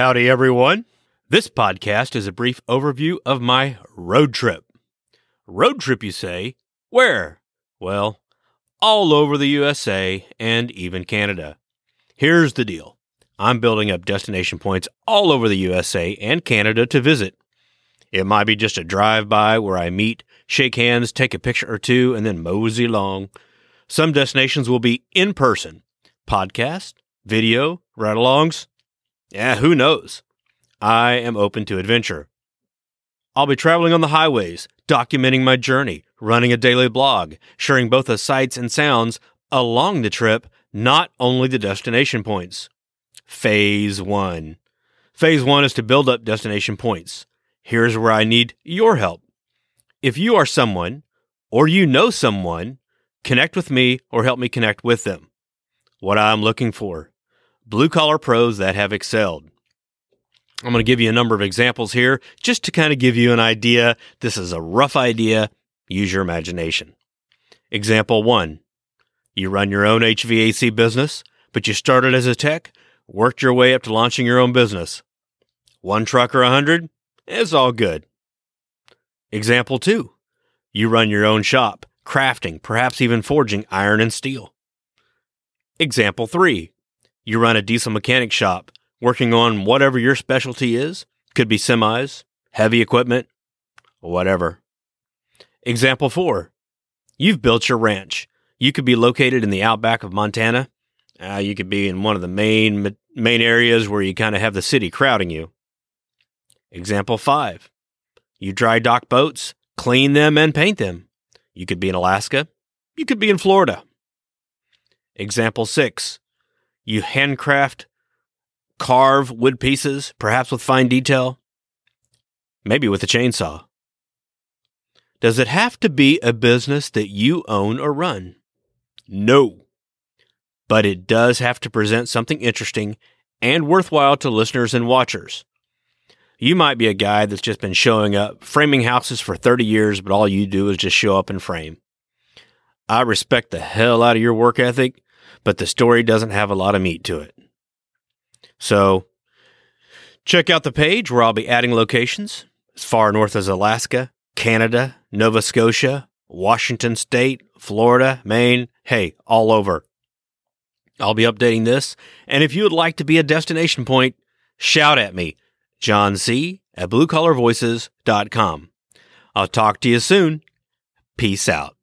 Howdy, everyone. This podcast is a brief overview of my road trip. Road trip, you say? Where? Well, all over the USA and even Canada. Here's the deal. I'm building up destination points all over the USA and Canada to visit. It might be just a drive-by where I meet, shake hands, take a picture or two, and then mosey along. Some destinations will be in person. Podcast, video, ride-alongs. Yeah, who knows? I am open to adventure. I'll be traveling on the highways, documenting my journey, running a daily blog, sharing both the sights and sounds along the trip, not only the destination points. Phase 1. Phase 1 is to build up destination points. Here's where I need your help. If you are someone, or you know someone, connect with me or help me connect with them. What I'm looking for: blue-collar pros that have excelled. I'm going to give you a number of examples here just to kind of give you an idea. This is a rough idea. Use your imagination. Example 1. You run your own HVAC business, but you started as a tech, worked your way up to launching your own business. 1 truck or 100? It's all good. Example 2. You run your own shop, crafting, perhaps even forging iron and steel. Example 3. You run a diesel mechanic shop, working on whatever your specialty is. Could be semis, heavy equipment, whatever. Example 4. You've built your ranch. You could be located in the outback of Montana. You could be in one of the main areas where you kind of have the city crowding you. Example 5. You dry dock boats, clean them, and paint them. You could be in Alaska. You could be in Florida. Example 6. You handcraft, carve wood pieces, perhaps with fine detail, maybe with a chainsaw. Does it have to be a business that you own or run? No. But it does have to present something interesting and worthwhile to listeners and watchers. You might be a guy that's just been showing up, framing houses for 30 years, but all you do is just show up and frame. I respect the hell out of your work ethic, but the story doesn't have a lot of meat to it. So, check out the page where I'll be adding locations as far north as Alaska, Canada, Nova Scotia, Washington State, Florida, Maine, hey, all over. I'll be updating this, and if you would like to be a destination point, shout at me, John C. at bluecollarvoices.com. I'll talk to you soon. Peace out.